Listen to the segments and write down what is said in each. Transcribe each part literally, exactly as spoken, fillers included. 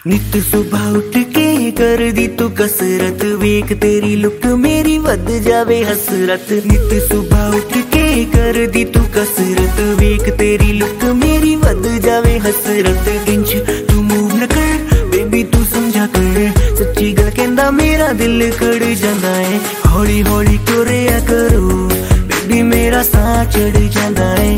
नित सुबह उठ के कर दी तू कसरत, वेख तेरी लुक मेरी वध जावे हसरत। नित सुबह उठ के कर दी तू कसरत, वेख तेरी लुक मेरी वध जावे हसरत। इंच तू मूव न कर बेबी तू समझा कर, सच्ची गल कहंदा मेरा दिल कड़ जांदा है। हौली हौली तुरिया करो बेबी मेरा साह चढ़ जांदा है।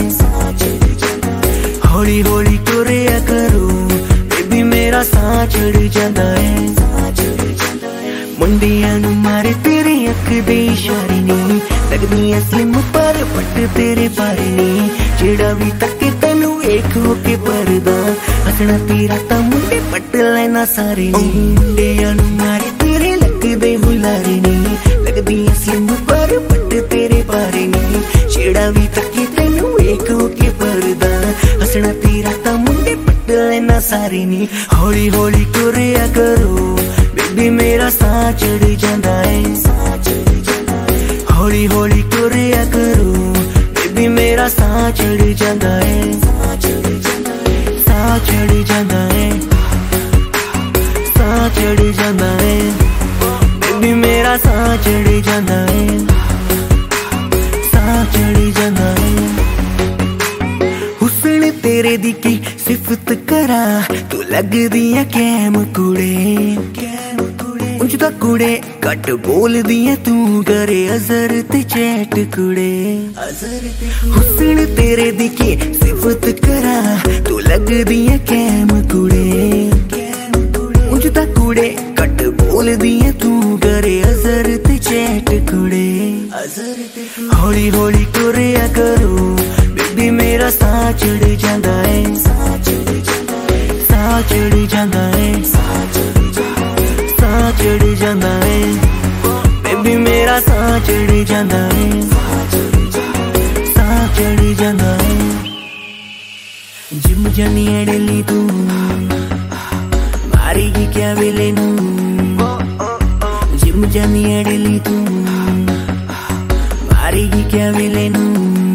हौली हौली तुरिया करो बेबी मेरा साह चढ़ जांदा है। मुंडियां नू मारे तेरे अख दे इशारे नी, लगदी स्लिम पर पट तेरे बारे नी। जेड़ा भी तके तैनू वेख होके परदा, हसना तेरा तां मुंडे पट लेना सारे नी। मुंडियां नू मारे तेरे लगदे हुलारे नी, लगदी स्लिम पर पट तेरे बारे नी। जेड़ा भी तके तैनू वेख होके परदा, हसना तेरा तां मुंडे पट लेना सारे नी। हौली हौली तुरिया करो बेबी मेरा साह चढ़ जांदा है। हौली हौली तुरिया करो बेबी मेरा साह चढ़ जांदा है। साह चढ़ जांदा है, साह चढ़ जांदा है बेबी मेरा साह चढ़ जांदा है। साह चढ़ जांदा है। हुस्न तेरे दी की सिफत करा, तू लगदी है कैम कुड़े। उंज दा कुड़े घट बोल दिया तू करे अजर ते चैट कुड़े। हुस्न तेरे दी की सिफत करा, तू लगदी है कैम कुड़े। उंज दा कुड़े घट बोल दिया तू करे अजर ते चैट कुड़े। हौली हौली तुरिया करो बेबी मेरा साह चढ़ जांदा है। साह चढ़ जांदा है, साह चढ़ जांदा है बेबी मेरा साह चढ़ जांदा है। साह चढ़ जांदा है। जिम जानी है डेली तू, मारेगी क्या वेले नू। जिम जानी है डेली तू, मारेगी क्या वेले नू।